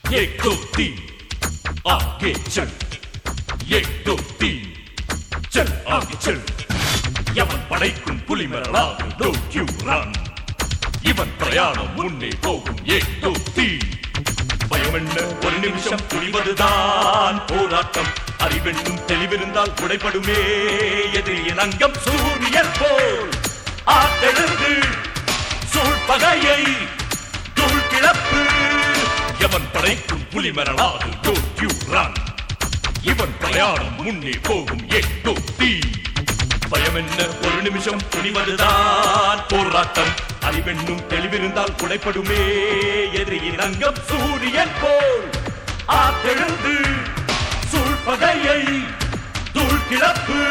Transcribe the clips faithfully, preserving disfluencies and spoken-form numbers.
एक दो तीन आगे चल एक दो तीन चल आगे चल எவன் படைக்கும் புலிமரலாக don't you run இவன் பிரயாணம் முன்னே போகும் एक दो तीन பயமென்ன ஒரு நிமிஷம் துணிவதுதான் போராட்டம் அறிவென்னும் தெளிவிருந்தால் உடைபடுமே எதிரியின் அங்கம் சூரியன் போல் ஆத்தெழுந்து சூழ்பகையை தூள் கிளப்பு எவன் படைக்கும் புலிமரலாக don't you run இவன் பிரயாணம் முன்னே போகும் एक दो तीन பயமென்ன ஒரு நிமிஷம் துணிவதுதான் போராட்டம் அறிவென்னும் தெளிவிருந்தால் உடைபடுமே எதிரியின் அங்கம் சூரியன் போல் ஆத்தெழுந்து சூழ்பகையை தூள் கிளப்பு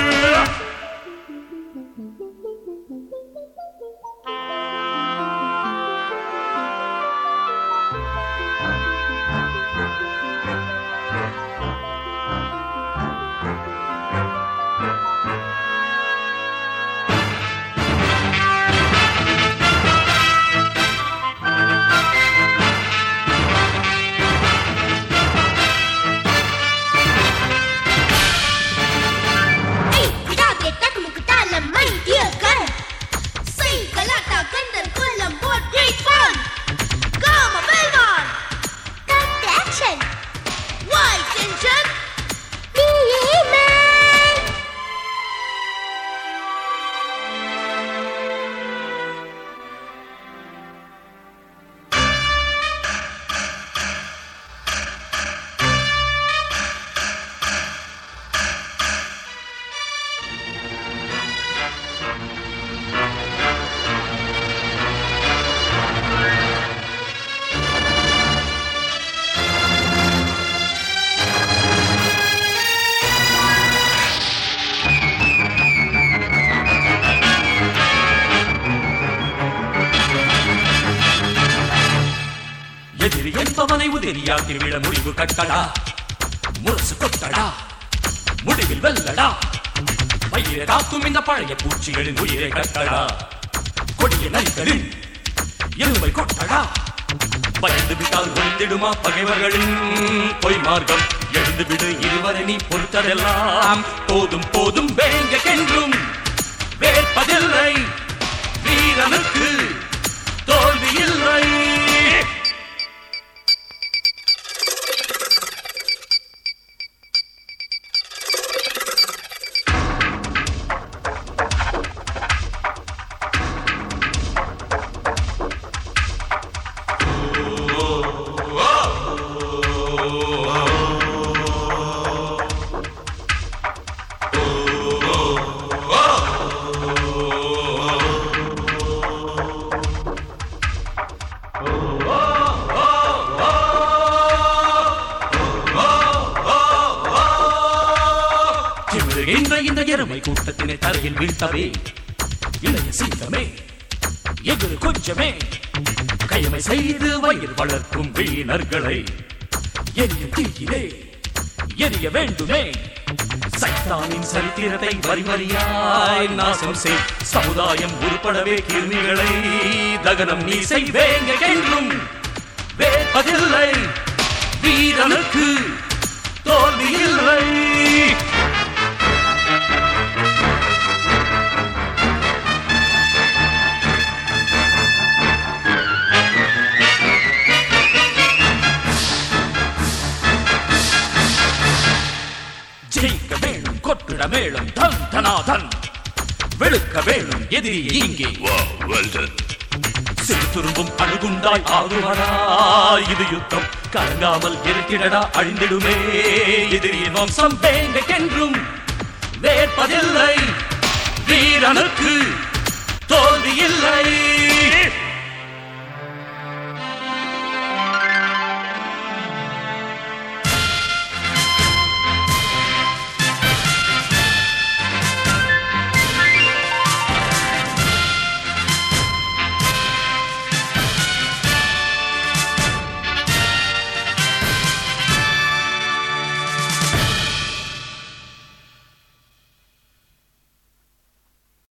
எதிரி என்பவனை உதிரியாக்கி விட முடிவு கட்டடா முரசு கொட்டடா முடிவில் வெல்லடா பயிரை காக்கும் இந்த பழைய பூச்சிகளின் உயிரை கட்டடா கொடிய நரிகளின் எருமை கொட்டடா பயந்து விட்டால் ஒழிந்திடுமா பகைவர்களின் பொய் மார்க்கம் எழுந்து விடு இருவரை நீ பொறுத்ததெல்லாம் போதும் போதும் வேங்கென்றும் வேற்பதில்லை வீரனுக்கு தோல்வி இல்லை இந்த எருமை கூட்டத்தினை தரையில் வீழ்த்தவே இளைய சிங்கமே எதிர் கொஞ்சமே கையமை செய்து வயிறு வளர்க்கும் வீணர்களை எரிய தீயிலே எரிய வேண்டுமே சைத்தானின் சரித்திரத்தை வரிவரியாய் நாசம் செய் சமுதாயம் உருப்படவே கிருமிகளை தகனம் நீ செய்வேங்க என்றும் வேற்பதில்லை வீரனுக்கு தோல்வி இல்லை ஜெயிக்க வேணும் கொட்டிட மேலும் தன் தனாதன் வெளுக்க வேணும் எதிரி இங்கே சிறு துரும்பும் அணுகுண்டாய் ஆகுவதாய் இது யுத்தம் கலங்காமல் இருக்கிடடா அழிந்திடுமே எதிரியின் வம்சம் வேங்கென்றும் வேற்பதில்லை வீரனுக்கு தோல்வி இல்லை